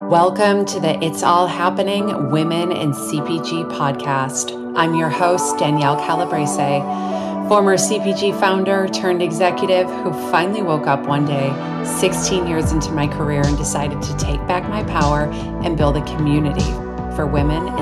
Welcome to the It's All Happening Women in CPG podcast. I'm your host, Danielle Calabrese, former CPG founder turned executive who finally woke up one day 16 years into my career and decided to take back my power and build a community for women in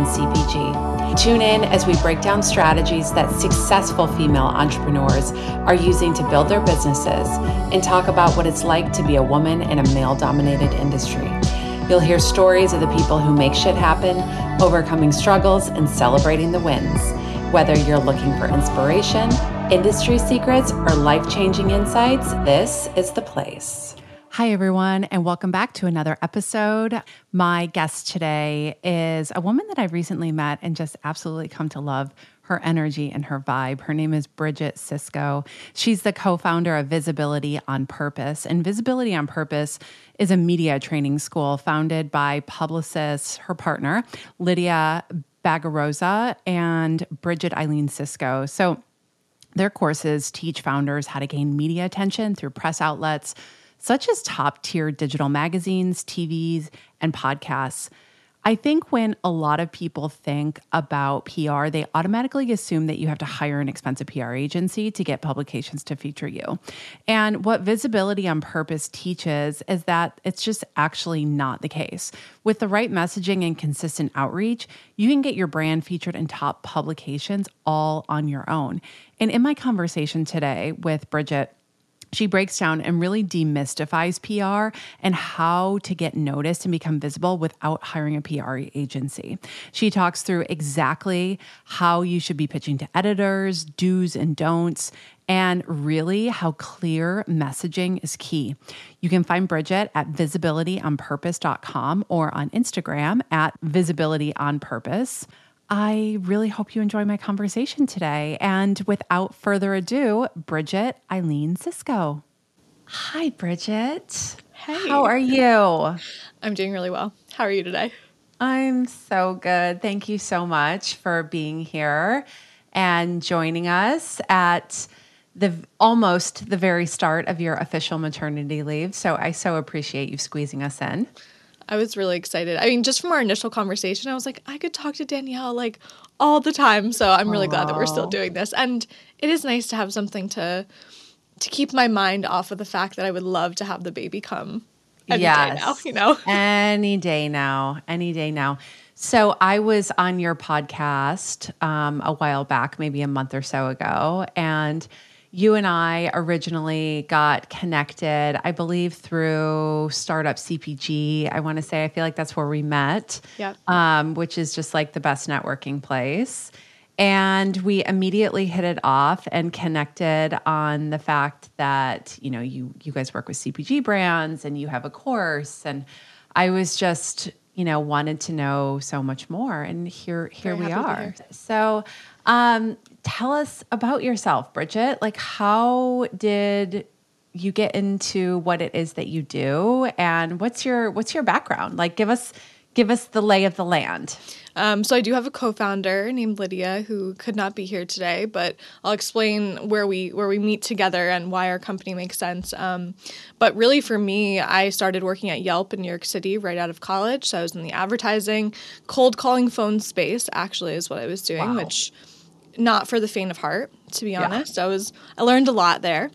CPG. Tune in as we break down strategies that successful female entrepreneurs are using to build their businesses and talk about what it's like to be a woman in a male-dominated industry. You'll hear stories of the people who make shit happen, overcoming struggles, and celebrating the wins. Whether you're looking for inspiration, industry secrets, or life-changing insights, this is the place. Hi, everyone, and welcome back to another episode. My guest today is a woman that I've recently met and just absolutely come to love her energy and her vibe. Her name is Bridget Cisco. She's the co-founder of Visibility on Purpose. And Visibility on Purpose is a media training school founded by publicist, her partner, Lydia Bagarosa, and Bridget Eileen Cisco. So their courses teach founders how to gain media attention through press outlets, such as top-tier digital magazines, TVs, and podcasts. I think when a lot of people think about PR, they automatically assume that you have to hire an expensive PR agency to get publications to feature you. And what Visibility on Purpose teaches is that it's just actually not the case. With the right messaging and consistent outreach, you can get your brand featured in top publications all on your own. And in my conversation today with Bridget, she breaks down and really demystifies PR and how to get noticed and become visible without hiring a PR agency. She talks through exactly how you should be pitching to editors, do's and don'ts, and really how clear messaging is key. You can find Bridget at visibilityonpurpose.com or on Instagram at visibilityonpurpose. I really hope you enjoy my conversation today. And without further ado, Bridget Eileen Cisco. Hi, Bridget. Hey. How are you? I'm doing really well. How are you today? I'm so good. Thank you so much for being here and joining us at almost the very start of your official maternity leave. So I so appreciate you squeezing us in. I was really excited. I mean, just from our initial conversation, I was like, I could talk to Danielle like all the time. So I'm really glad that we're still doing this. And it is nice to have something to keep my mind off of the fact that I would love to have the baby come any day now, you know? Any day now. So I was on your podcast a while back, maybe a month or so ago, and you and I originally got connected, I believe, through Startup CPG. I want to say, I feel like that's where we met, which is just like the best networking place. And we immediately hit it off and connected on the fact that, you know, you guys work with CPG brands and you have a course. And I was just, you know, wanted to know so much more. And here we are. So, tell us about yourself, Bridget. Like, how did you get into what it is that you do, and what's your background? Like, give us the lay of the land. So I do have a co-founder named Lydia who could not be here today, but I'll explain where we meet together and why our company makes sense. But really for me, I started working at Yelp in New York City right out of college. So I was in the advertising, cold calling phone space, actually, is what I was doing, which not for the faint of heart, to be honest. I learned a lot there.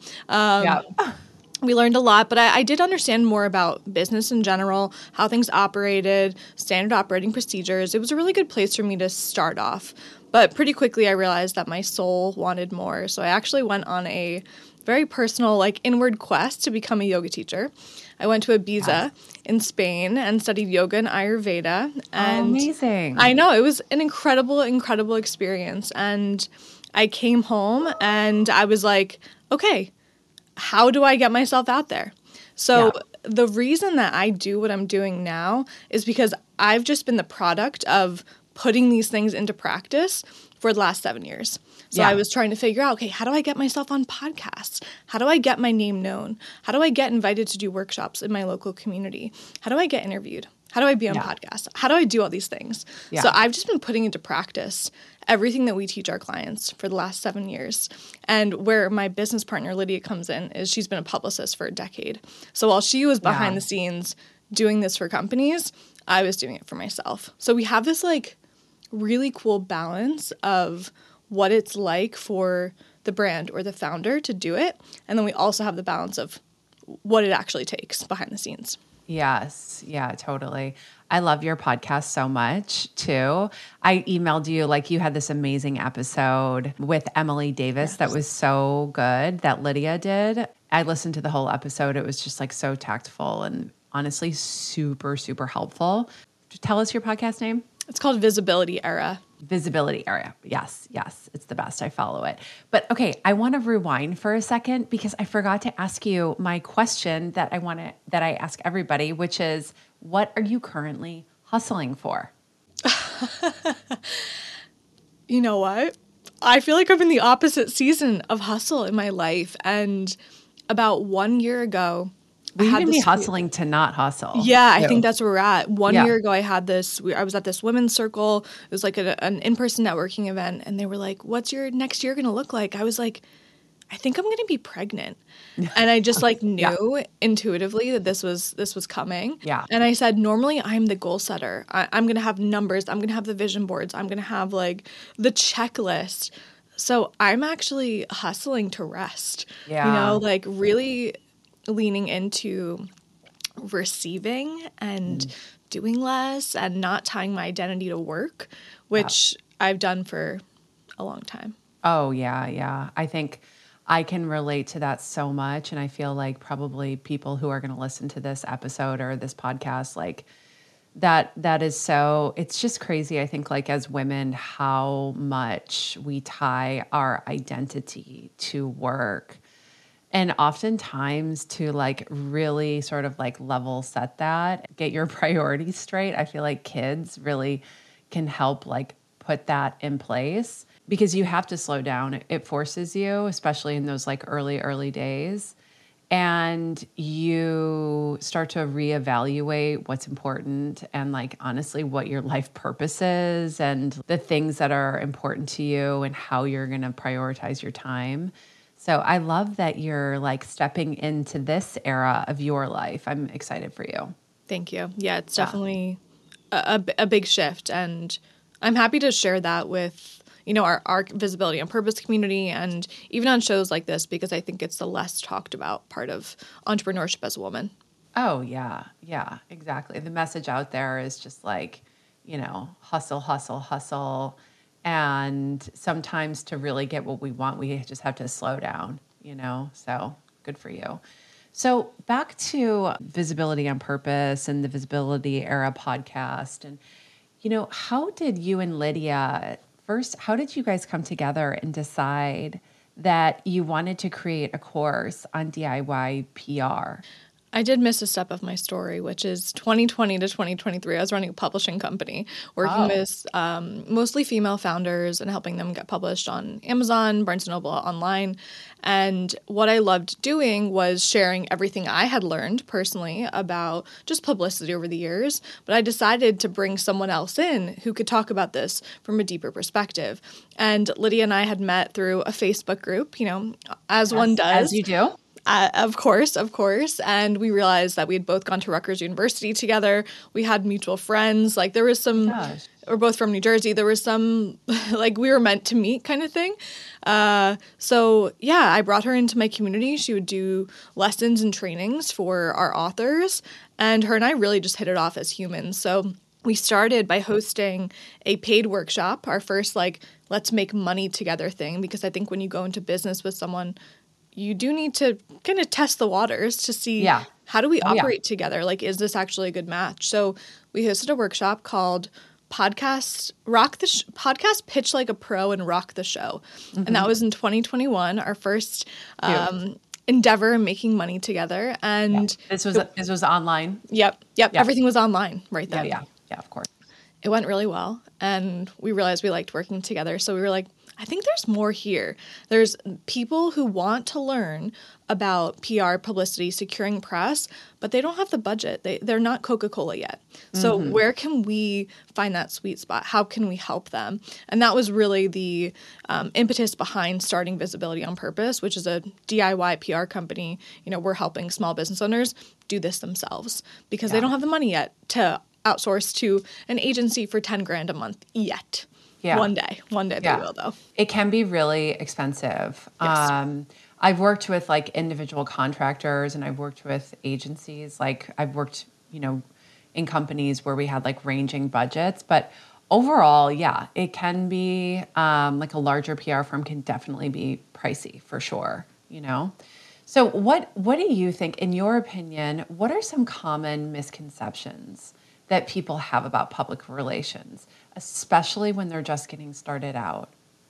We learned a lot, but I did understand more about business in general, how things operated, standard operating procedures. It was a really good place for me to start off. But pretty quickly, I realized that my soul wanted more. So I actually went on a very personal, like, inward quest to become a yoga teacher. I went to Ibiza in Spain and studied yoga and Ayurveda. And amazing. I know. It was an incredible experience. And I came home and I was like, okay, how do I get myself out there? So the reason that I do what I'm doing now is because I've just been the product of putting these things into practice for the last 7 years. So I was trying to figure out, okay, how do I get myself on podcasts? How do I get my name known? How do I get invited to do workshops in my local community? How do I get interviewed? How do I be on podcasts? How do I do all these things? So I've just been putting into practice everything that we teach our clients for the last 7 years. And where my business partner, Lydia, comes in is she's been a publicist for a decade. So while she was behind the scenes doing this for companies, I was doing it for myself. So we have this like really cool balance of what it's like for the brand or the founder to do it. And then we also have the balance of what it actually takes behind the scenes. Yes. Yeah, totally. I love your podcast so much too. I emailed you, like you had this amazing episode with Emily Davis that was so good that Lydia did. I listened to the whole episode. It was just like so tactful and honestly super, super helpful. Tell us your podcast name. It's called Visibility Era. Visibility Era. Yes, yes. It's the best. I follow it. But okay, I want to rewind for a second because I forgot to ask you my question that I ask everybody, which is, what are you currently hustling for? You know what? I feel like I'm in the opposite season of hustle in my life. And about 1 year ago, We can be hustling to not hustle. Yeah, I think that's where we're at. One Yeah. year ago, I was at this women's circle. It was like an in-person networking event. And they were like, what's your next year going to look like? I was like, I think I'm going to be pregnant. And I just like knew intuitively that this was coming. Yeah. And I said, normally I'm the goal setter. I'm going to have numbers. I'm going to have the vision boards. I'm going to have like the checklist. So I'm actually hustling to rest. Yeah. You know, like really leaning into receiving and doing less and not tying my identity to work, which I've done for a long time. Oh, yeah, yeah. I think I can relate to that so much. And I feel like probably people who are going to listen to this episode or this podcast, like that is so, it's just crazy. I think like as women, how much we tie our identity to work. And oftentimes to like really sort of like level set that, get your priorities straight. I feel like kids really can help like put that in place because you have to slow down. It forces you, especially in those like early days. And you start to reevaluate what's important and like honestly what your life purpose is and the things that are important to you and how you're going to prioritize your time. So I love that you're like stepping into this era of your life. I'm excited for you. Thank you. Yeah, it's definitely a big shift. And I'm happy to share that with, you know, our visibility and purpose community and even on shows like this, because I think it's the less talked about part of entrepreneurship as a woman. Oh, yeah. Yeah, exactly. The message out there is just like, you know, hustle, hustle, hustle. And sometimes to really get what we want, we just have to slow down, you know? So good for you. So back to Visibility on Purpose and the Visibility Era podcast. And, you know, how did you and Lydia, first, how did you guys come together and decide that you wanted to create a course on DIY PR? I did miss a step of my story, which is 2020 to 2023. I was running a publishing company, working with mostly female founders and helping them get published on Amazon, Barnes & Noble, online. And what I loved doing was sharing everything I had learned personally about just publicity over the years. But I decided to bring someone else in who could talk about this from a deeper perspective. And Lydia and I had met through a Facebook group, you know, as one does. As you do. Of course. And we realized that we had both gone to Rutgers University together. We had mutual friends. Like there was some, we're both from New Jersey. There was some, like we were meant to meet kind of thing. So yeah, I brought her into my community. She would do lessons and trainings for our authors. And her and I really just hit it off as humans. So we started by hosting a paid workshop, our first like, let's make money together thing. Because I think when you go into business with someone, you do need to kind of test the waters to see how do we operate together? Like, is this actually a good match? So we hosted a workshop called Podcast Pitch Like a Pro and Rock the Show. Mm-hmm. And that was in 2021, our first endeavor in making money together. And this was online. Yep. Everything was online right then. Yeah, of course. It went really well. And we realized we liked working together. So we were like, I I think there's more here. There's people who want to learn about PR, publicity, securing press, but they don't have the budget. They're not Coca-Cola yet. So where can we find that sweet spot? How can we help them? And that was really the impetus behind starting Visibility on Purpose, which is a DIY PR company. We're helping small business owners do this themselves because they don't have the money yet to outsource to an agency for 10 grand a month yet. Yeah. One day they will, though. It can be really expensive. Yes. I've worked with like individual contractors, and I've worked with agencies. Like I've worked, in companies where we had like ranging budgets, but overall, yeah, it can be like a larger PR firm can definitely be pricey for sure. So what do you think, in your opinion, what are some common misconceptions that people have about public relations, especially when they're just getting started out?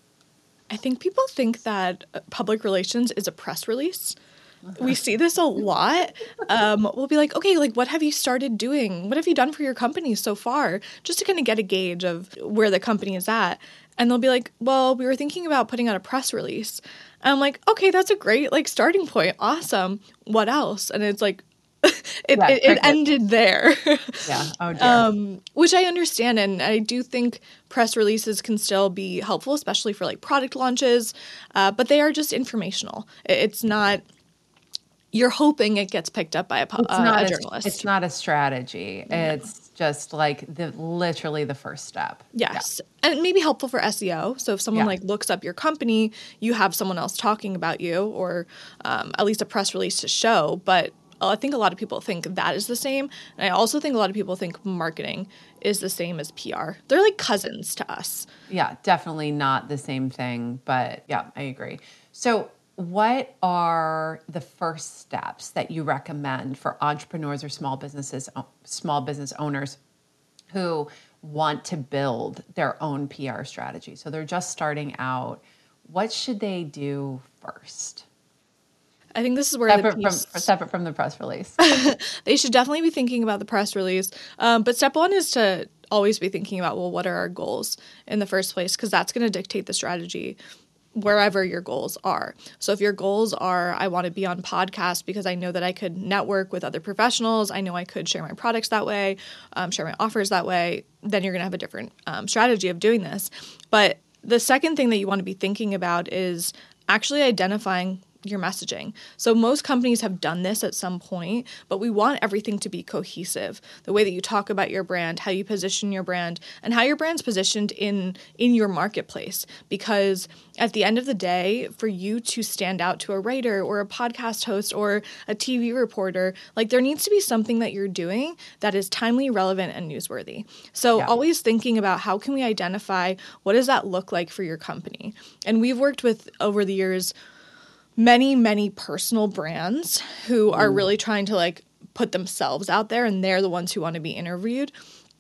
I think people think that public relations is a press release. We see this a lot. We'll be like, okay, like what have you started doing? What have you done for your company so far? Just to kind of get a gauge of where the company is at. And they'll be like, well, we were thinking about putting out a press release. And I'm like, okay, that's a great like starting point. Awesome. What else? And it's like, it ended there. Yeah. Oh, dear. Which I understand. And I do think press releases can still be helpful, especially for like product launches. But they are just informational. It's not, you're hoping it gets picked up by a journalist. It's not a strategy. Yeah. It's just like literally the first step. Yes. Yeah. And it may be helpful for SEO. So if someone like looks up your company, you have someone else talking about you, or at least a press release to show. But I think a lot of people think that is the same. And I also think a lot of people think marketing is the same as PR. They're like cousins to us. Yeah, definitely not the same thing. But yeah, I agree. So what are the first steps that you recommend for entrepreneurs or small business owners who want to build their own PR strategy? So they're just starting out. What should they do first? I think this is where separate from the press release. They should definitely be thinking about the press release. But step one is to always be thinking about, well, what are our goals in the first place? Because that's going to dictate the strategy wherever your goals are. So if your goals are, I want to be on podcasts because I know that I could network with other professionals, I know I could share my products that way, share my offers that way, then you're going to have a different strategy of doing this. But the second thing that you want to be thinking about is actually identifying your messaging. So most companies have done this at some point, but we want everything to be cohesive. The way that you talk about your brand, how you position your brand, and how your brand's positioned in your marketplace. Because at the end of the day, for you to stand out to a writer or a podcast host or a TV reporter, like there needs to be something that you're doing that is timely, relevant, and newsworthy. So always thinking about how can we identify what does that look like for your company. And we've worked with, over the years, many personal brands who are really trying to like put themselves out there, and they're the ones who want to be interviewed.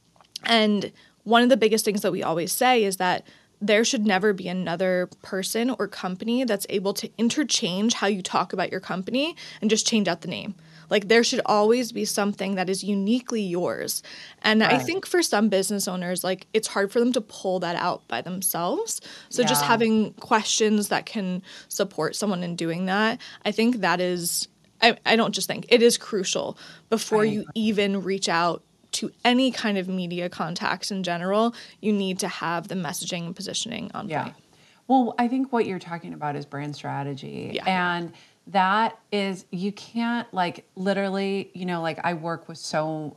And one of the biggest things that we always say is that there should never be another person or company that's able to interchange how you talk about your company and just change out the name. Like there should always be something that is uniquely yours. And right. I think for some business owners, like it's hard for them to pull that out by themselves. So just having questions that can support someone in doing that, I think that is, I don't just think, it is crucial before you even reach out to any kind of media contacts in general. You need to have the messaging and positioning on point. Well, I think what you're talking about is brand strategy. Yeah. And that is, you can't like literally, you know, like I work with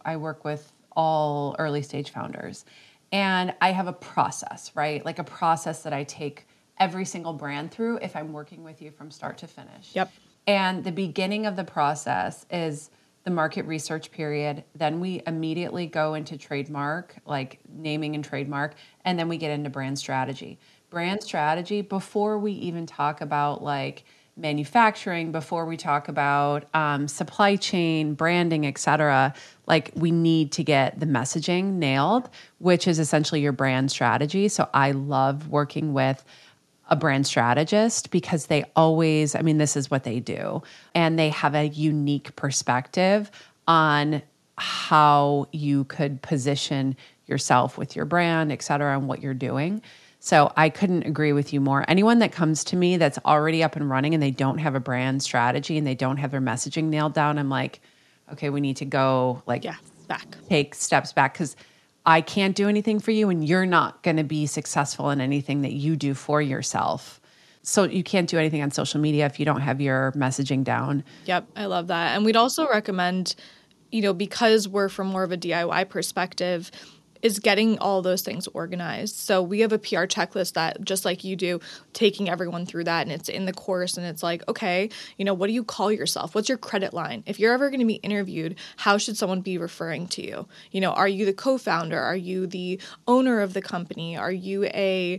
all early stage founders, and I have a process, right? Like a process that I take every single brand through if I'm working with you from start to finish. Yep. And the beginning of the process is the market research period. Then we immediately go into trademark, like naming and trademark, and then we get into brand strategy. Brand strategy before we even talk about like manufacturing, before we talk about supply chain, branding, et cetera, like we need to get the messaging nailed, which is essentially your brand strategy. So I love working with a brand strategist because they always, I mean, this is what they do. And they have a unique perspective on how you could position yourself with your brand, et cetera, and what you're doing. So I couldn't agree with you more. Anyone that comes to me that's already up and running and they don't have a brand strategy and they don't have their messaging nailed down, I'm like, okay, we need to go back. take steps back, because I can't do anything for you and you're not going to be successful in anything that you do for yourself. So you can't do anything on social media if you don't have your messaging down. Yep, I love that. And we'd also recommend, because we're from more of a DIY perspective, is getting all those things organized. So we have a PR checklist that, just like you do, taking everyone through that, and it's in the course, and it's like, okay, what do you call yourself? What's your credit line? If you're ever going to be interviewed, how should someone be referring to you? Are you the co-founder? Are you the owner of the company? Are you a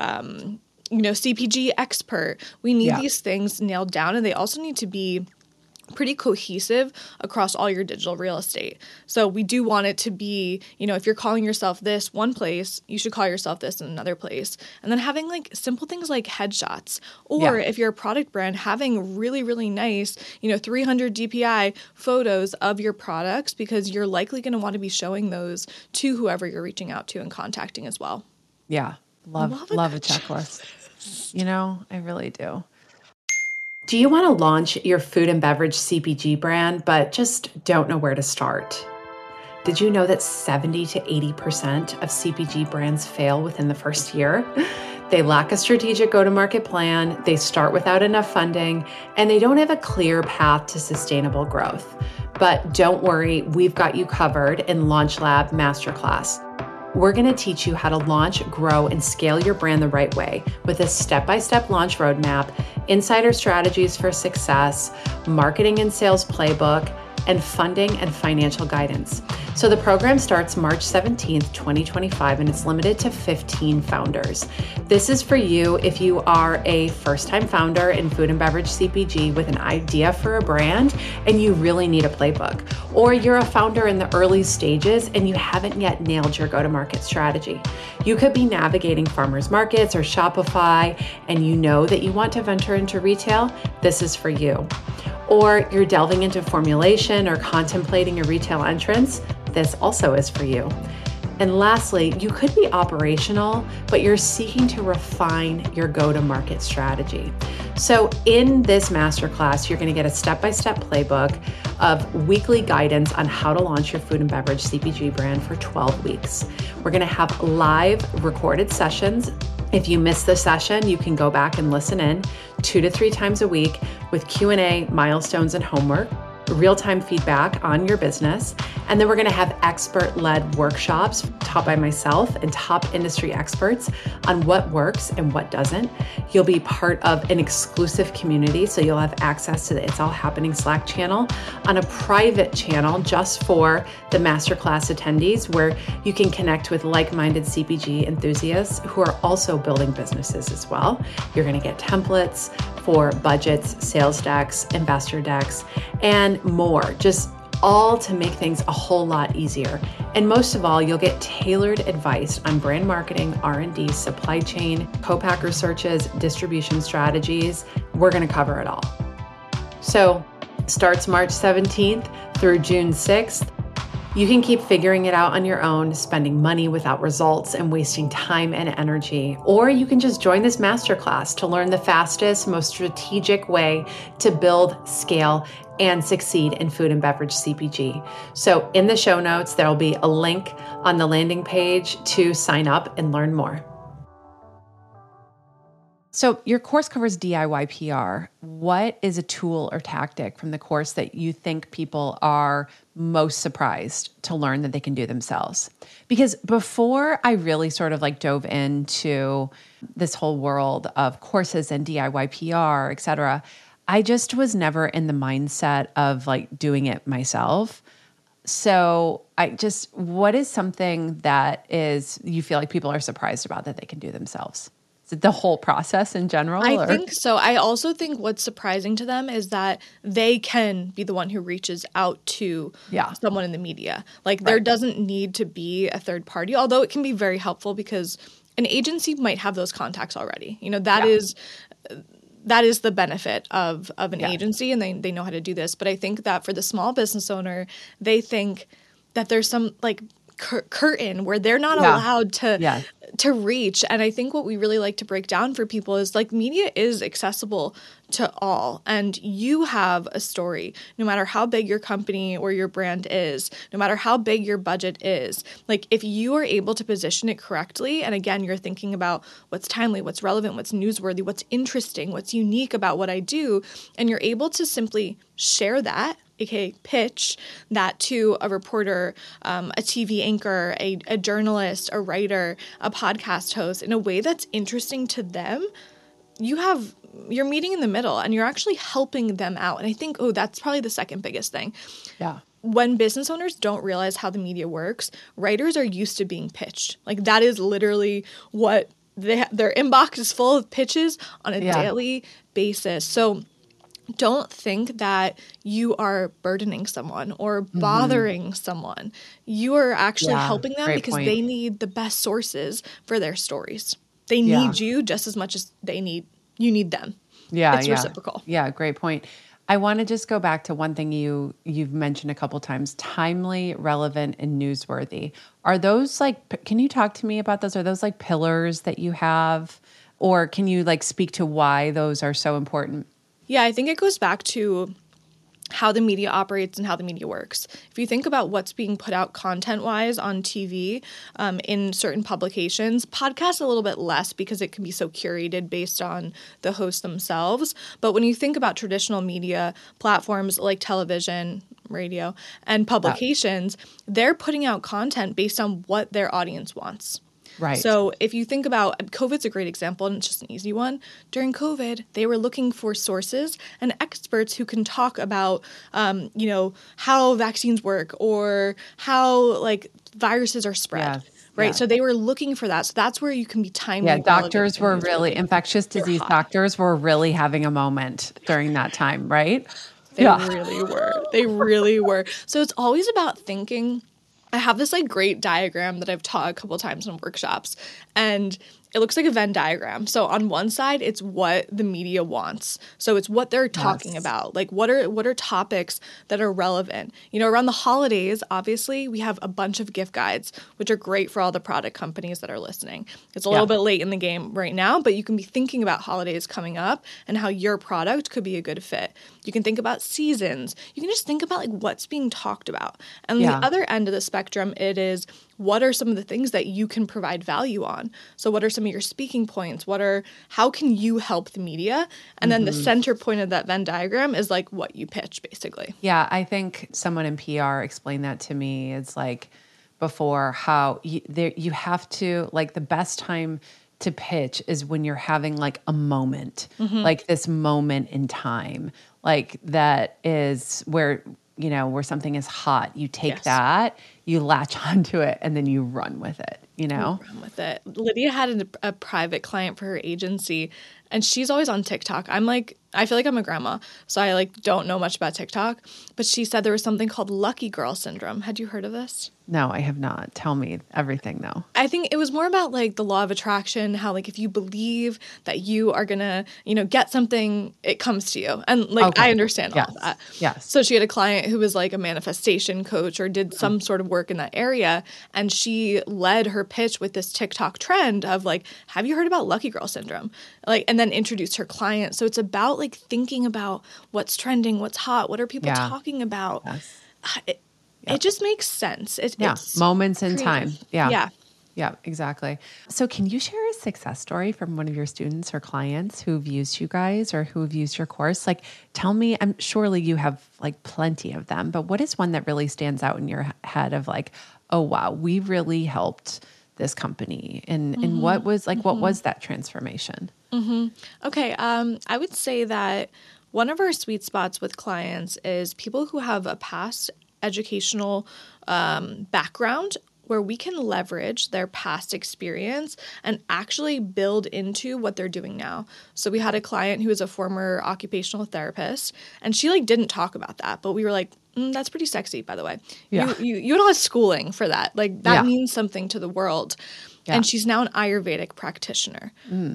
CPG expert? We need these things nailed down, and they also need to be pretty cohesive across all your digital real estate. So we do want it to be, if you're calling yourself this one place, you should call yourself this in another place. And then having simple things like headshots, or if you're a product brand, having really, really nice, 300 DPI photos of your products, because you're likely going to want to be showing those to whoever you're reaching out to and contacting as well. Yeah. Love a checklist. I really do. Do you want to launch your food and beverage CPG brand, but just don't know where to start? Did you know that 70 to 80% of CPG brands fail within the first year? They lack a strategic go-to-market plan, they start without enough funding, and they don't have a clear path to sustainable growth. But don't worry, we've got you covered in Launch Lab Masterclass. We're going to teach you how to launch, grow, and scale your brand the right way with a step-by-step launch roadmap, insider strategies for success, marketing and sales playbook, and funding and financial guidance. So the program starts March 17th, 2025, and it's limited to 15 founders. This is for you if you are a first-time founder in food and beverage CPG with an idea for a brand and you really need a playbook, or you're a founder in the early stages and you haven't yet nailed your go-to-market strategy. You could be navigating farmers markets or Shopify and you know that you want to venture into retail. This is for you. Or you're delving into formulation or contemplating a retail entrance. This also is for you. And lastly, you could be operational, but you're seeking to refine your go-to-market strategy. So in this masterclass, you're going to get a step-by-step playbook of weekly guidance on how to launch your food and beverage CPG brand for 12 weeks. We're going to have live recorded sessions. If you miss the session, you can go back and listen in 2 to 3 times a week with Q&A, milestones, and homework, real-time feedback on your business. And then we're going to have expert-led workshops taught by myself and top industry experts on what works and what doesn't. You'll be part of an exclusive community, so you'll have access to the It's All Happening Slack channel on a private channel just for the masterclass attendees, where you can connect with like-minded CPG enthusiasts who are also building businesses as well. You're going to get templates for budgets, sales decks, investor decks, and more, just all to make things a whole lot easier. And most of all, you'll get tailored advice on brand marketing, R&D, supply chain, co-packer searches, distribution strategies. We're going to cover it all. So starts March 17th through June 6th. You can keep figuring it out on your own, spending money without results and wasting time and energy. Or you can just join this masterclass to learn the fastest, most strategic way to build, scale, and succeed in food and beverage CPG. So in the show notes, there'll be a link on the landing page to sign up and learn more. So your course covers DIY PR. What is a tool or tactic from the course that you think people are most surprised to learn that they can do themselves? Because before I really sort of dove into this whole world of courses and DIY PR, et cetera, I just was never in the mindset of doing it myself. So what is something that you feel like people are surprised about that they can do themselves? The whole process in general? I think so. I also think what's surprising to them is that they can be the one who reaches out to someone in the media. There doesn't need to be a third party, although it can be very helpful because an agency might have those contacts already. That is the benefit of an agency, and they know how to do this. But I think that for the small business owner, they think that there's some curtain where they're not Yeah. allowed to Yes. to reach. And I think what we really like to break down for people is like media is accessible to all, and you have a story no matter how big your company or your brand is, no matter how big your budget is. Like if you are able to position it correctly, and again you're thinking about what's timely, what's relevant, what's newsworthy, what's interesting, what's unique about what I do, and you're able to simply share that, aka pitch that to a reporter, a TV anchor, a journalist, a writer, a podcast host in a way that's interesting to them, you're meeting in the middle and you're actually helping them out. And I think, that's probably the second biggest thing. Yeah. When business owners don't realize how the media works, writers are used to being pitched. Like that is literally what their inbox is full of pitches on a daily basis. So don't think that you are burdening someone or bothering someone. You are actually helping them because they need the best sources for their stories. They need you just as much as you need them. Yeah. It's reciprocal. Yeah. Great point. I want to just go back to one thing you've mentioned a couple times: timely, relevant, and newsworthy. Are those can you talk to me about those? Are those like pillars that you have, or can you like speak to why those are so important? Yeah, I think it goes back to how the media operates and how the media works. If you think about what's being put out content-wise on TV, in certain publications, podcasts a little bit less because it can be so curated based on the hosts themselves. But when you think about traditional media platforms like television, radio, and publications, they're putting out content based on what their audience wants. Right. So if you think about COVID's a great example, and it's just an easy one. During COVID, they were looking for sources and experts who can talk about, how vaccines work or how viruses are spread. Yes. Right. Yeah. So they were looking for that. So that's where you can be timely. Yeah. Doctors were really, infectious disease doctors were really having a moment during that time, right? They really were. They really were. So it's always about thinking. I have this great diagram that I've taught a couple of times in workshops, and it looks like a Venn diagram. So on one side, it's what the media wants. So it's what they're talking about. Like what are topics that are relevant? Around the holidays, obviously, we have a bunch of gift guides, which are great for all the product companies that are listening. It's a little bit late in the game right now, but you can be thinking about holidays coming up and how your product could be a good fit. You can think about seasons. You can just think about what's being talked about. And the other end of the spectrum, it is what are some of the things that you can provide value on? So what are some of your speaking points? How can you help the media? And then the center point of that Venn diagram is what you pitch, basically. Yeah, I think someone in PR explained that to me. It's before how you have to, the best time to pitch is when you're having a moment, this moment in time, that is where something is hot. You take that, you latch onto it, and then you run with it, Run with it. Lydia had a private client for her agency, and she's always on TikTok. I feel like I'm a grandma, so I don't know much about TikTok. But she said there was something called lucky girl syndrome. Had you heard of this? No, I have not. Tell me everything, though. I think it was more about the law of attraction, how if you believe that you are gonna, get something, it comes to you. And I understand all of that. Yes. So she had a client who was a manifestation coach or did some sort of work in that area, and she led her pitch with this TikTok trend of have you heard about lucky girl syndrome? And then introduced her client. So it's about thinking about what's trending, what's hot, what are people talking about. Yes. It just makes sense. It's moments in time. Yeah. Yeah, exactly. So can you share a success story from one of your students or clients who've used you guys or who've used your course? Tell me, surely you have plenty of them, but what is one that really stands out in your head of oh, wow, we really helped this company? And what was what was that transformation? Okay. I would say that one of our sweet spots with clients is people who have a past educational background where we can leverage their past experience and actually build into what they're doing now. So we had a client who was a former occupational therapist, and she didn't talk about that, but we were that's pretty sexy, by the way. Yeah. You don't have schooling for that. That means something to the world. Yeah. And she's now an Ayurvedic practitioner.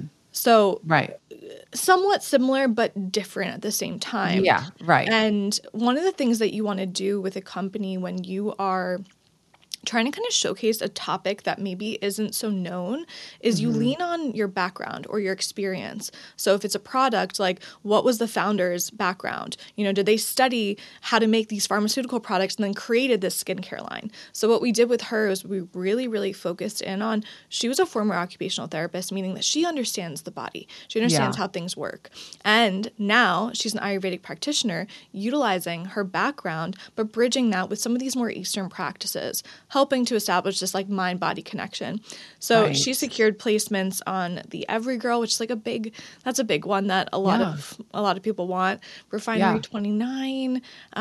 So somewhat similar, but different at the same time. Yeah, right. And one of the things that you want to do with a company when you are trying to kind of showcase a topic that maybe isn't so known is you lean on your background or your experience. So if it's a product, like what was the founder's background? Did they study how to make these pharmaceutical products and then created this skincare line? So what we did with her is we really, really focused in on, she was a former occupational therapist, meaning that she understands the body. She understands how things work. And now she's an Ayurvedic practitioner utilizing her background, but bridging that with some of these more Eastern practices, helping to establish this like mind-body connection. So she secured placements on the Every Girl, which is like that's a big one that a lot of people want. Refinery 29.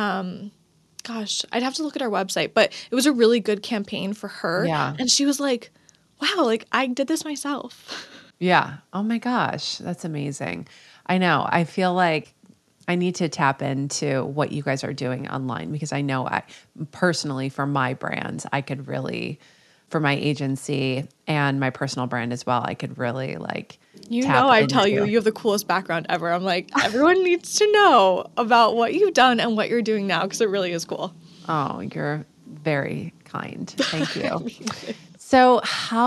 Gosh, I'd have to look at our website, but it was a really good campaign for her. Yeah. And she was like, wow, like I did this myself. Yeah. Oh my gosh. That's amazing. I know. I feel like I need to tap into what you guys are doing online, because I know personally for my brands, I could really, for my agency and my personal brand as well, I could really like, I tell you have the coolest background ever. I'm like, everyone needs to know about what you've done and what you're doing now, because it really is cool. Oh, you're very kind. Thank you. So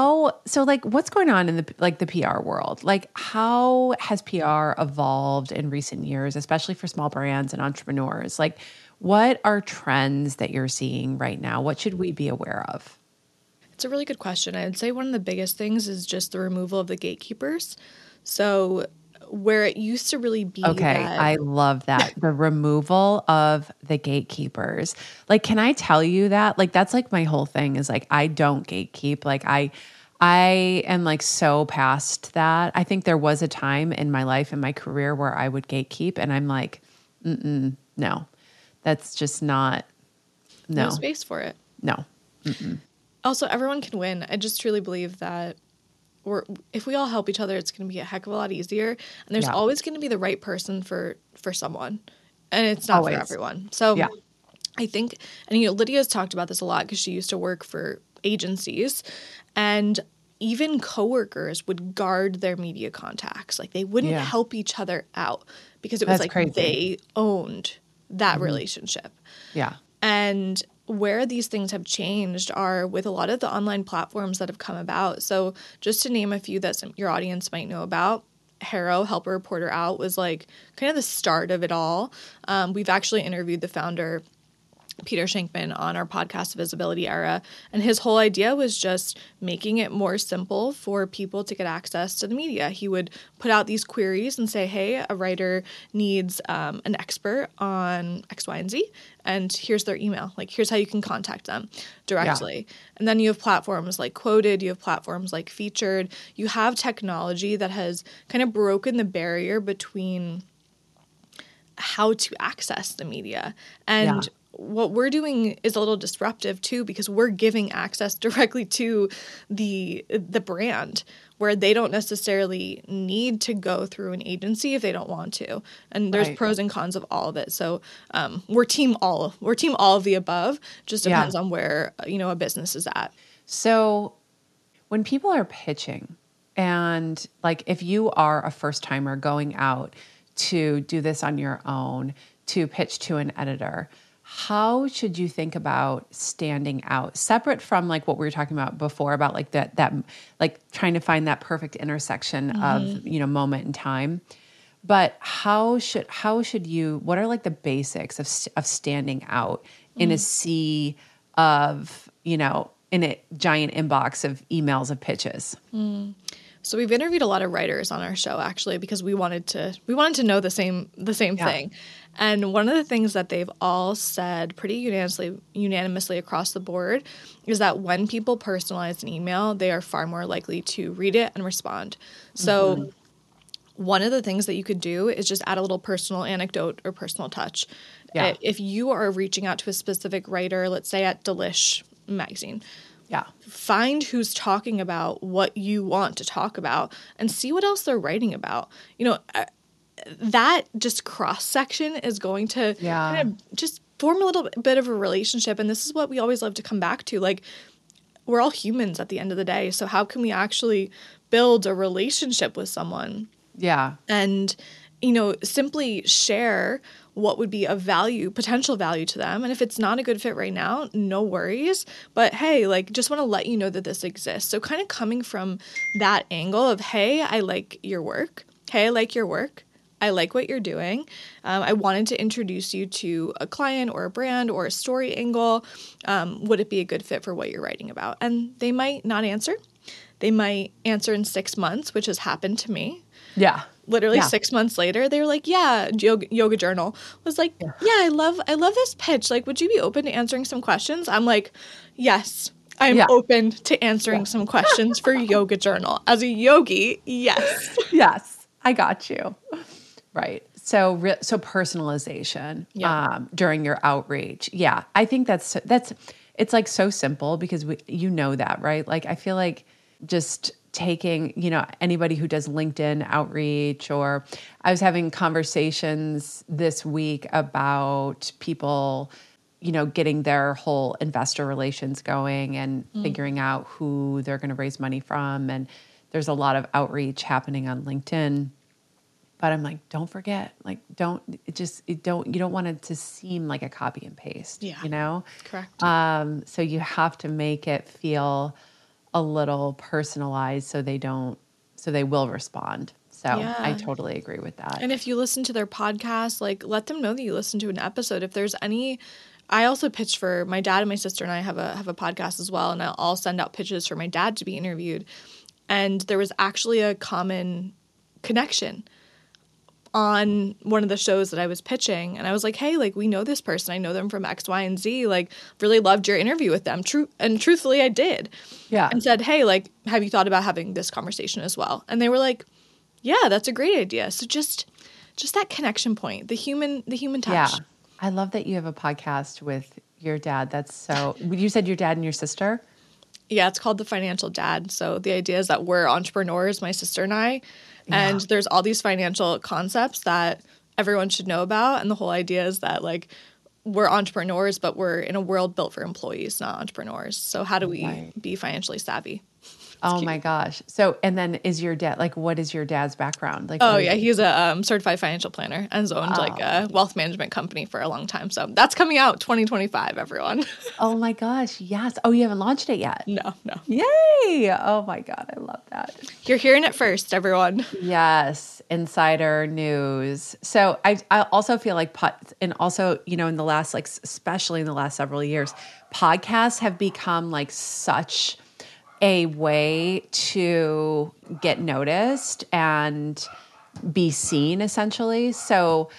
what's going on in the PR world? Like, how has PR evolved in recent years, especially for small brands and entrepreneurs? Like, what are trends that you're seeing right now? What should we be aware of? It's a really good question. I'd say one of the biggest things is just the removal of the gatekeepers. So where it used to really be. Okay, I love that. The removal of the gatekeepers. Like, can I tell you that? Like, that's like my whole thing is like, I don't gatekeep. Like, I am like so past that. I think there was a time in my life, in my career, where I would gatekeep, and I'm like, no, that's just not, no space for it. No. Also, everyone can win. I just truly believe that if we all help each other, it's going to be a heck of a lot easier. And there's always going to be the right person for someone. And it's not for everyone. So I think, and Lydia's talked about this a lot because she used to work for agencies, and even coworkers would guard their media contacts. Like they wouldn't help each other out because it was like crazy. They owned that relationship. Yeah. And where these things have changed are with a lot of the online platforms that have come about. So just to name a few that your audience might know about, HARO, Help a Reporter Out, was like kind of the start of it all. We've actually interviewed the founder, Peter Shankman, on our podcast Visibility Era, and his whole idea was just making it more simple for people to get access to the media. He would put out these queries and say, hey, a writer needs an expert on X, Y, and Z, and here's their email. Like, here's how you can contact them directly. Yeah. And then you have platforms like Quoted, you have platforms like Featured, you have technology that has kind of broken the barrier between how to access the media. And what we're doing is a little disruptive too, because we're giving access directly to the brand, where they don't necessarily need to go through an agency if they don't want to. And there's pros and cons of all of it. So we're team all of the above. Just depends on where a business is at. So when people are pitching, and like if you are a first timer going out to do this on your own, to pitch to an editor, how should you think about standing out, separate from like what we were talking about before about like that like trying to find that perfect intersection of, moment in time? But how should you, what are like the basics of standing out in a sea of, in a giant inbox of emails of pitches? So we've interviewed a lot of writers on our show, actually, because we wanted to know the same thing. And one of the things that they've all said pretty unanimously across the board is that when people personalize an email, they are far more likely to read it and respond. So one of the things that you could do is just add a little personal anecdote or personal touch. Yeah. If you are reaching out to a specific writer, let's say at Delish magazine, find who's talking about what you want to talk about and see what else they're writing about. That just cross-section is going to kind of just form a little bit of a relationship. And this is what we always love to come back to. Like, we're all humans at the end of the day. So how can we actually build a relationship with someone? Yeah. And, simply share what would be of value, potential value to them. And if it's not a good fit right now, no worries. But hey, like, just want to let you know that this exists. So kind of coming from that angle of, hey, I like your work. Hey, I like your work. I like what you're doing. I wanted to introduce you to a client or a brand or a story angle. Would it be a good fit for what you're writing about? And they might not answer. They might answer in 6 months, which has happened to me. Yeah. Literally 6 months later, they were like, yeah, Yoga Journal was like, yeah, I love this pitch. Like, would you be open to answering some questions? I'm like, yes, I'm open to answering some questions for Yoga Journal. As a yogi, yes. Yes, I got you. Right. So personalization during your outreach. Yeah, I think that's it's like so simple because that, right? Like, I feel like just taking, anybody who does LinkedIn outreach, or I was having conversations this week about people, getting their whole investor relations going and figuring out who they're going to raise money from. And there's a lot of outreach happening on LinkedIn. But I'm like, don't forget, like, you don't want it to seem like a copy and paste, Correct. So you have to make it feel a little personalized so they will respond. So I totally agree with that. And if you listen to their podcast, like, let them know that you listen to an episode. If there's any, I also pitch for my dad, and my sister and I have a podcast as well. And I'll send out pitches for my dad to be interviewed. And there was actually a common connection on one of the shows that I was pitching. And I was like, hey, like, we know this person. I know them from X, Y, and Z. Like, really loved your interview with them. Truthfully, I did. Yeah. And said, hey, like, have you thought about having this conversation as well? And they were like, yeah, that's a great idea. So just that connection point, the human touch. Yeah. I love that you have a podcast with your dad. That's so, you said your dad and your sister? Yeah, it's called The Financial Dad. So the idea is that we're entrepreneurs, my sister and I, and there's all these financial concepts that everyone should know about. And the whole idea is that, like, we're entrepreneurs, but we're in a world built for employees, not entrepreneurs. So how do we be financially savvy? Oh my gosh. So, and then is your dad, like, what is your dad's background? Like, he's a certified financial planner and has owned like a wealth management company for a long time. So that's coming out 2025, everyone. Oh my gosh. Yes. Oh, you haven't launched it yet? No. Yay. Oh my God. I love that. You're hearing it first, everyone. Yes. Insider news. So I also feel like in the last, like, especially in the last several years, podcasts have become like such a way to get noticed and be seen, essentially. So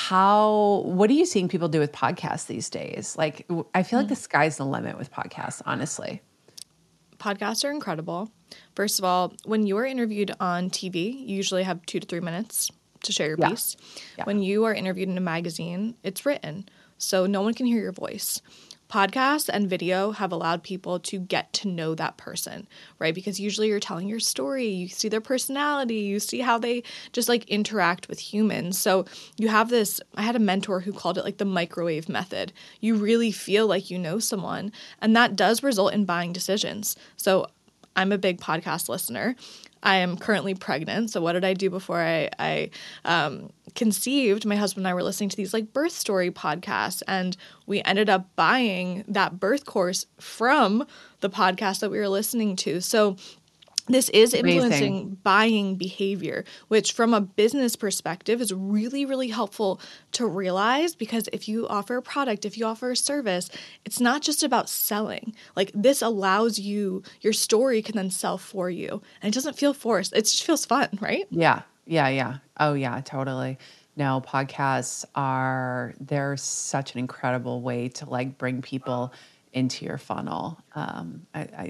what are you seeing people do with podcasts these days? Like, I feel like the sky's the limit with podcasts, honestly. Podcasts are incredible. First of all, when you are interviewed on TV, you usually have 2 to 3 minutes to share your piece. Yeah. When you are interviewed in a magazine, it's written, so no one can hear your voice. Podcasts and video have allowed people to get to know that person, right? Because usually you're telling your story, you see their personality, you see how they just, like, interact with humans. So you have this, I had a mentor who called it, like, the microwave method. You really feel like you know someone, and that does result in buying decisions. So I'm a big podcast listener. I am currently pregnant. So what did I do before I conceived? My husband and I were listening to these, like, birth story podcasts, and we ended up buying that birth course from the podcast that we were listening to. So this is influencing buying behavior, which from a business perspective is really, really helpful to realize, because if you offer a product, if you offer a service, it's not just about selling. Like, this allows you, your story can then sell for you, and it doesn't feel forced. It just feels fun, right? Yeah. Oh yeah, totally. No, podcasts they're such an incredible way to, like, bring people into your funnel. I'm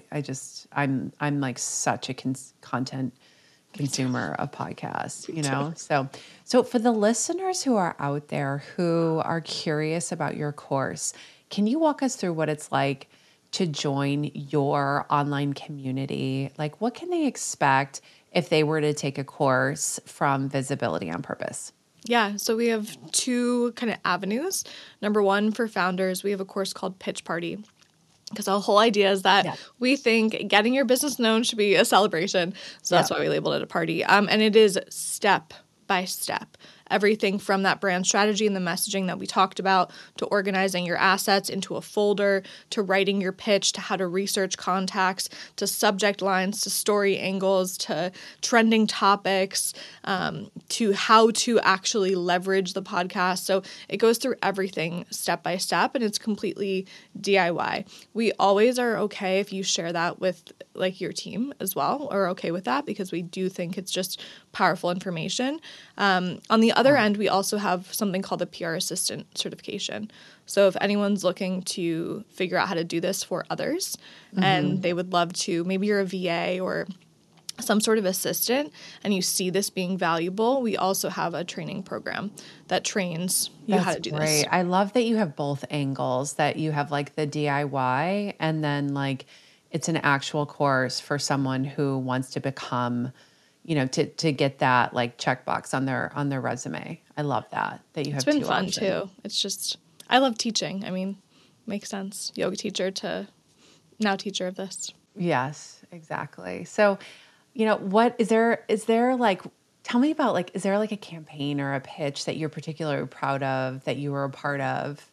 like such a content consumer of podcasts, So for the listeners who are out there who are curious about your course, can you walk us through what it's like to join your online community? Like, what can they expect if they were to take a course from Visibility on Purpose? Yeah, so we have 2 kind of avenues. Number 1, for founders, we have a course called Pitch Party, because the whole idea is that we think getting your business known should be a celebration. So that's why we labeled it a party. And it is step by step. everything from that brand strategy and the messaging that we talked about, to organizing your assets into a folder, to writing your pitch, to how to research contacts, to subject lines, to story angles, to trending topics, to how to actually leverage the podcast. So it goes through everything step by step, and it's completely DIY. We always are okay if you share that with like your team as well, or okay with that, because we do think it's just powerful information. On the other end, we also have something called the PR assistant certification. So if anyone's looking to figure out how to do this for others, and they would love to, maybe you're a VA or some sort of assistant and you see this being valuable, we also have a training program that trains you how to do this. I love that you have both angles, that you have like the DIY and then like it's an actual course for someone who wants to become, you know, to get that like checkbox on their resume. I love that you have. It's been two fun options. too. It's just, I love teaching. I mean, makes sense. Yoga teacher to now teacher of this. Yes, exactly. So, you know, what is there like, tell me about like, is there like a campaign or a pitch that you're particularly proud of that you were a part of?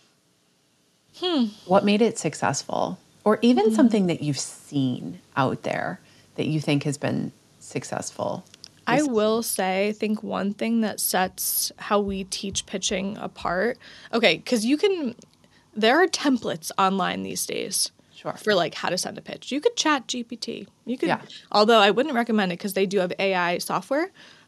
What made it successful? Or even something that you've seen out there that you think has been successful? I will say, I think one thing that sets how we teach pitching apart, okay, because there are templates online these days. Sure. For like how to send a pitch. You could chat GPT. You could, although I wouldn't recommend it because they do have AI software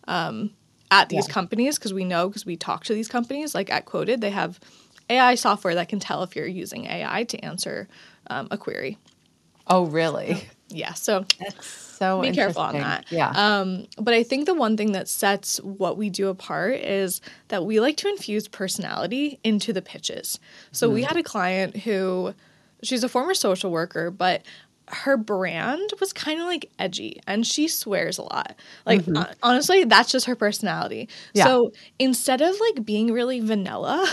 at these companies, because we talk to these companies. Like at Quoted, they have AI software that can tell if you're using AI to answer a query. Oh, really? Yeah. So That's so be careful on interesting. that. Yeah. But I think the one thing that sets what we do apart is that we like to infuse personality into the pitches. So we had a client who, she's a former social worker, but her brand was kind of like edgy and she swears a lot. Like, honestly, that's just her personality. Yeah. So instead of like being really vanilla,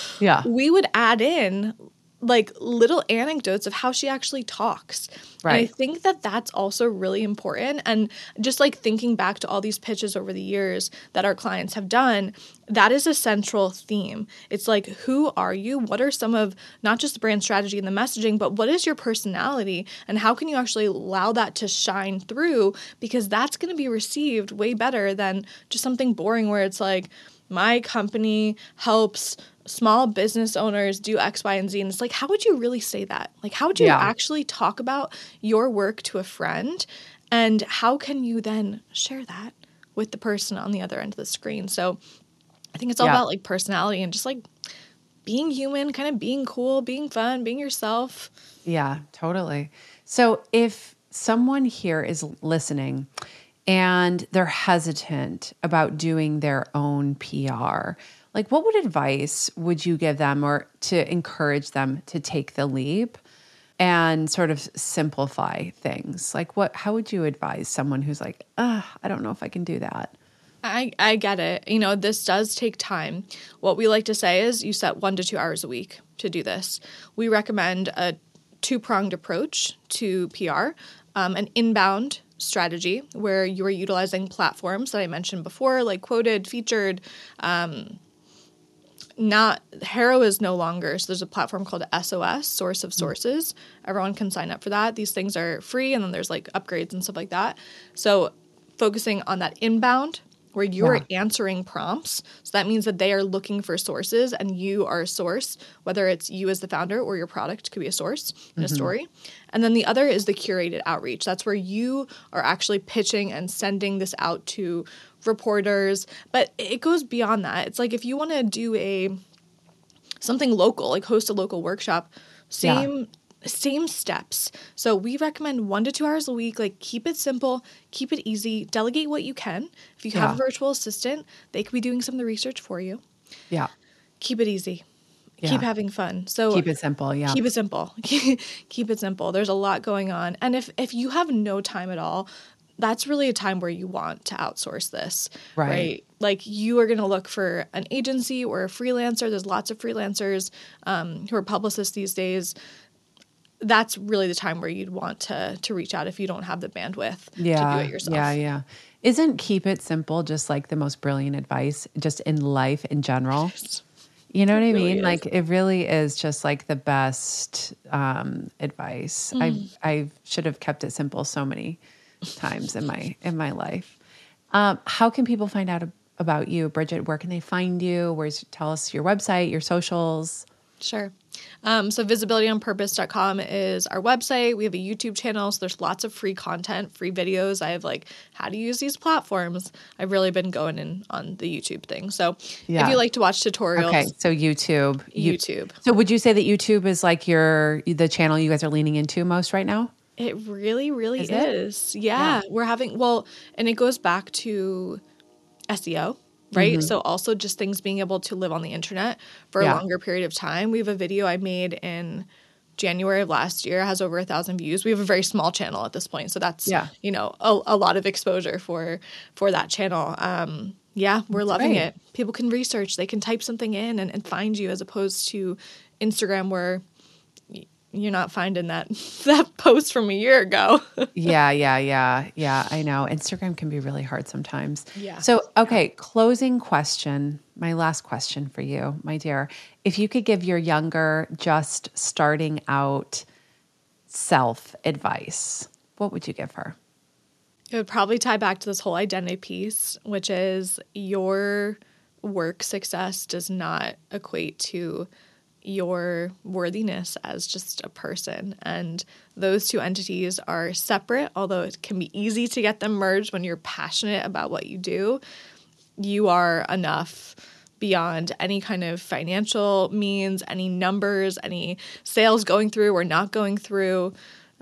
we would add in like little anecdotes of how she actually talks. Right. And I think that that's also really important. And just like thinking back to all these pitches over the years that our clients have done, that is a central theme. It's like, who are you? What are some of not just the brand strategy and the messaging, but what is your personality? And how can you actually allow that to shine through? Because that's going to be received way better than just something boring where it's like, my company helps small business owners do X, Y, and Z. And it's like, how would you really say that? Like, how would you actually talk about your work to a friend? And how can you then share that with the person on the other end of the screen? So I think it's all about like personality and just like being human, kind of being cool, being fun, being yourself. Yeah, totally. So if someone here is listening and they're hesitant about doing their own PR, like what advice would you give them or to encourage them to take the leap and sort of simplify things? Like how would you advise someone who's like, I don't know if I can do that? I get it. You know, this does take time. What we like to say is you set 1 to 2 hours a week to do this. We recommend a 2-pronged approach to PR, an inbound strategy where you are utilizing platforms that I mentioned before, like Quoted, Featured. Haro is no longer, so there's a platform called SOS, Source of Sources. Everyone can sign up for that. These things are free, and then there's like upgrades and stuff like that. So focusing on that inbound where you're answering prompts. So that means that they are looking for sources and you are a source, whether it's you as the founder or your product could be a source in a story. And then the other is the curated outreach. That's where you are actually pitching and sending this out to reporters. But it goes beyond that. It's like if you want to do something local, like host a local workshop, same steps. So we recommend 1 to 2 hours a week. Like keep it simple, keep it easy, delegate what you can. If you have a virtual assistant, they could be doing some of the research for you. Yeah. Keep it easy. Yeah. Keep having fun. So keep it simple. Yeah. Keep it simple. Keep it simple. There's a lot going on. And if you have no time at all, that's really a time where you want to outsource this, right? Like you are going to look for an agency or a freelancer. There's lots of freelancers who are publicists these days. That's really the time where you'd want to reach out if you don't have the bandwidth to do it yourself. Yeah. Isn't keep it simple just like the most brilliant advice just in life in general? You know what I mean? Like it really is just like the best advice. I should have kept it simple so many times in my life. How can people find out about you, Bridget? Where can they find you? Tell us your website, your socials. Sure. So visibilityonpurpose.com is our website. We have a YouTube channel. So there's lots of free content, free videos. I have like how to use these platforms. I've really been going in on the YouTube thing. So if you like to watch tutorials. Okay. So YouTube. YouTube. So would you say that YouTube is like the channel you guys are leaning into most right now? It really, really is. Yeah. We're having, and it goes back to SEO. Right. Mm-hmm. So also just things being able to live on the internet for a longer period of time. We have a video I made in January of last year, has over 1,000 views. We have a very small channel at this point. So that's, a lot of exposure for that channel. We're loving it. People can research, they can type something in and find you, as opposed to Instagram where you're not finding that post from a year ago. Yeah, I know. Instagram can be really hard sometimes. Yeah. So, okay, closing question. My last question for you, my dear. If you could give your younger, just starting out self advice, what would you give her? It would probably tie back to this whole identity piece, which is your work success does not equate to your worthiness as just a person. And those two entities are separate, although it can be easy to get them merged when you're passionate about what you do. You are enough beyond any kind of financial means, any numbers, any sales going through or not going through.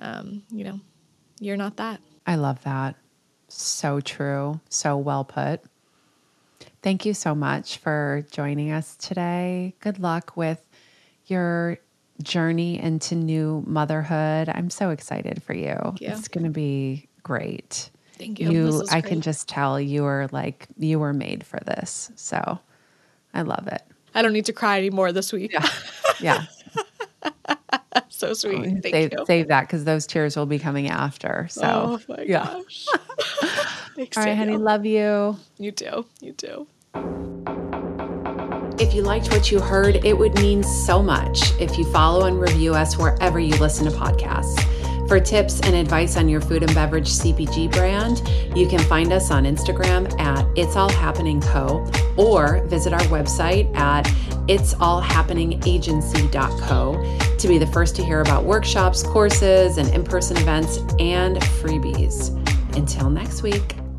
You're not that. I love that. So true. So well put. Thank you so much for joining us today. Good luck with your journey into new motherhood. I'm so excited for you. It's going to be great. Thank you. I can just tell you were made for this. So I love it. I don't need to cry anymore this week. Yeah. So sweet. Thank you. Save that because those tears will be coming after. So, oh my gosh. Thanks, all right, honey. Love you. You too. You too. If you liked what you heard, it would mean so much if you follow and review us wherever you listen to podcasts. For tips and advice on your food and beverage CPG brand, you can find us on Instagram at It's All Happening Co. or visit our website at itsallhappeningagency.co to be the first to hear about workshops, courses, and in-person events and freebies. Until next week.